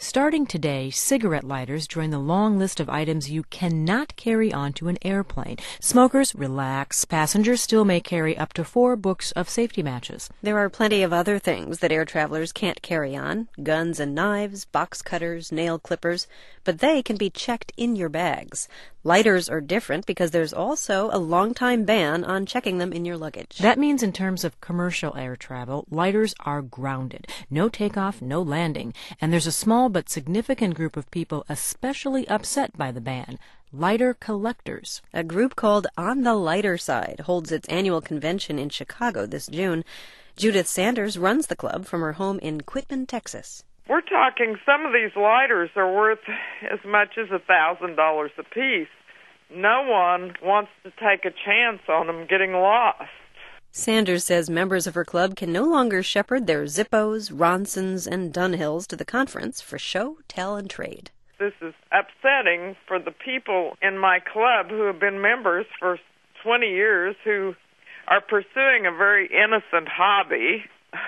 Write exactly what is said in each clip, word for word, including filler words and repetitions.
Starting today, cigarette lighters join the long list of items you cannot carry onto an airplane. Smokers, relax. Passengers still may carry up to four books of safety matches. There are plenty of other things that air travelers can't carry on. Guns and knives, box cutters, nail clippers. But they can be checked in your bags. Lighters are different because there's also a long-time ban on checking them in your luggage. That means in terms of commercial air travel, lighters are grounded. No takeoff, no landing. And there's a small but significant group of people especially upset by the ban. Lighter collectors. A group called On the Lighter Side holds its annual convention in Chicago this June. Judith Sanders runs the club from her home in Quitman, Texas. We're talking some of these lighters are worth as much as a thousand dollars a piece. No one wants to take a chance on them getting lost. Sanders says members of her club can no longer shepherd their Zippos, Ronsons, and Dunhills to the conference for show, tell, and trade. This is upsetting for the people in my club who have been members for twenty years who are pursuing a very innocent hobby.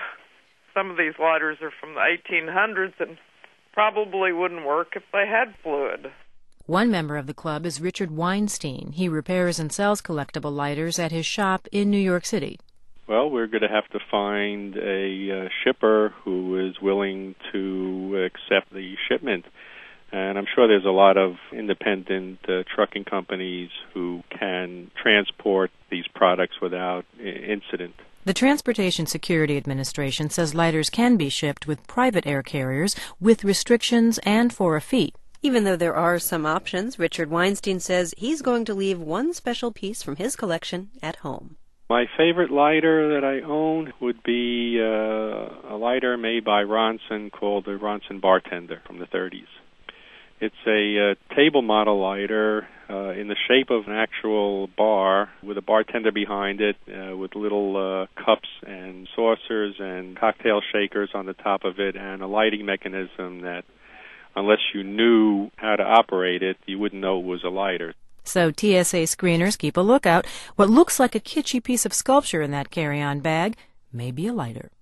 Some of these lighters are from the eighteen hundreds and probably wouldn't work if they had fluid. One member of the club is Richard Weinstein. He repairs and sells collectible lighters at his shop in New York City. Well, we're going to have to find a uh, shipper who is willing to accept the shipment. And I'm sure there's a lot of independent uh, trucking companies who can transport these products without I- incident. The Transportation Security Administration says lighters can be shipped with private air carriers with restrictions and for a fee. Even though there are some options, Richard Weinstein says he's going to leave one special piece from his collection at home. My favorite lighter that I own would be uh, a lighter made by Ronson called the Ronson Bartender from the thirties. It's a uh, table model lighter uh, in the shape of an actual bar with a bartender behind it uh, with little uh, cups and saucers and cocktail shakers on the top of it and a lighting mechanism that, unless you knew how to operate it, you wouldn't know it was a lighter. So T S A screeners keep a lookout. What looks like a kitschy piece of sculpture in that carry-on bag may be a lighter.